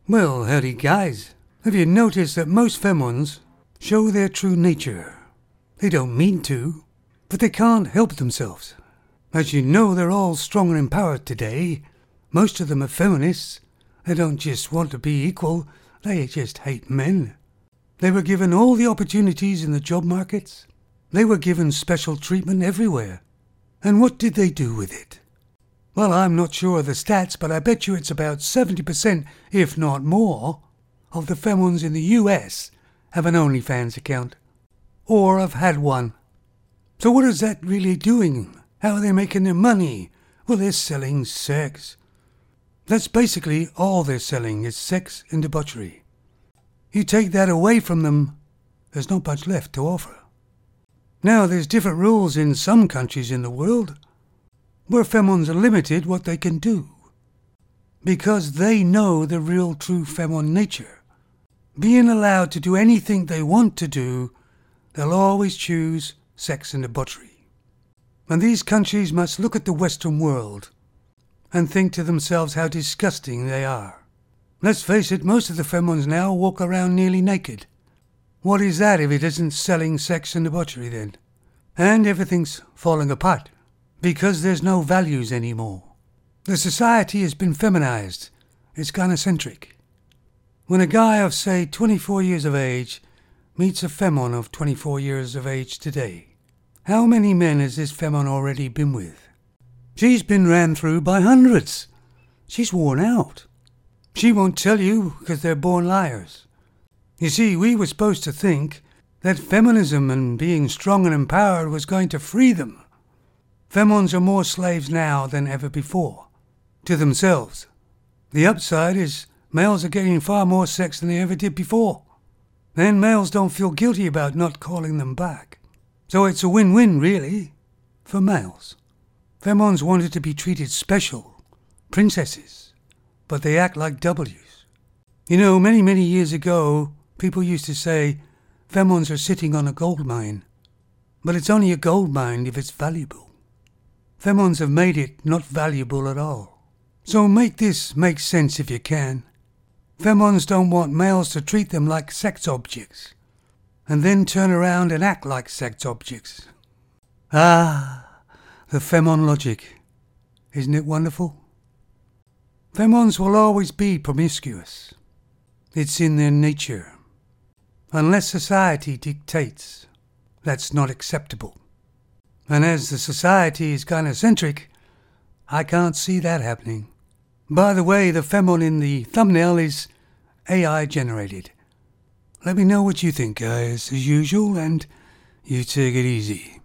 Well, howdy guys. Have you noticed that most femons show their true nature? They don't mean to, but they can't help themselves. As you know, they're all strong and empowered today. Most of them are feminists. They don't just want to be equal, they just hate men. They were given all the opportunities in the job markets. They were given special treatment everywhere. And what did they do with it? Well, I'm not sure of the stats, but I bet you it's about 70%, if not more, of the femons in the US have an OnlyFans account. Or have had one. So what is that really doing? How are they making their money? Well, they're selling sex. That's basically all they're selling is sex and debauchery. You take that away from them, there's not much left to offer. Now, there's different rules in some countries in the world, where femons are limited what they can do, because they know the real true femon nature. Being allowed to do anything they want to do, they'll always choose sex and debauchery. And these countries must look at the Western world and think to themselves how disgusting they are. Let's face it, most of the femons now walk around nearly naked. What is that if it isn't selling sex and debauchery then? And everything's falling apart, because there's no values anymore. The society has been feminized. It's gynocentric. When a guy of, say, 24 years of age meets a femon of 24 years of age today, how many men has this femon already been with? She's been ran through by hundreds. She's worn out. She won't tell you because they're born liars. You see, we were supposed to think that feminism and being strong and empowered was going to free them. Femons are more slaves now than ever before, to themselves. The upside is males are getting far more sex than they ever did before. Then males don't feel guilty about not calling them back. So it's a win-win, really, for males. Femons wanted to be treated special, princesses, but they act like W's. You know, many years ago, people used to say, femons are sitting on a gold mine. But it's only a gold mine if it's valuable. Femons have made it not valuable at all. So make this make sense if you can. Femons don't want males to treat them like sex objects, and then turn around and act like sex objects. Ah, the femon logic. Isn't it wonderful? Femons will always be promiscuous. It's in their nature. Unless society dictates, that's not acceptable. And as the society is gynocentric, I can't see that happening. By the way, the femon in the thumbnail is AI generated. Let me know what you think, guys, as usual, and you take it easy.